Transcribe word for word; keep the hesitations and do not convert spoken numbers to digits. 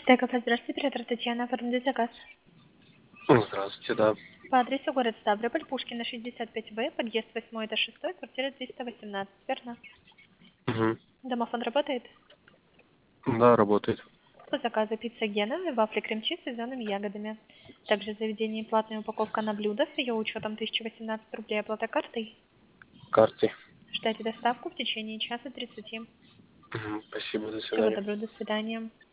Так, здравствуйте, оператор Татьяна, оформляю заказ. Здравствуйте, да. По адресу город Ставрополь, Пушкина, шестьдесят пять Б, подъезд восьмой, этаж шестой, квартира триста восемнадцать, верно? Угу. Домофон работает? Да, работает. По заказу пицца Гена, вафли крем-чиз с зелеными ягодами. Также в заведении платная упаковка на блюдо с ее учетом тысяча восемнадцать рублей, оплата картой. Картой. Ждайте доставку в течение часа тридцати. Мгм. Спасибо, до Всего свидания. доброго, до свидания.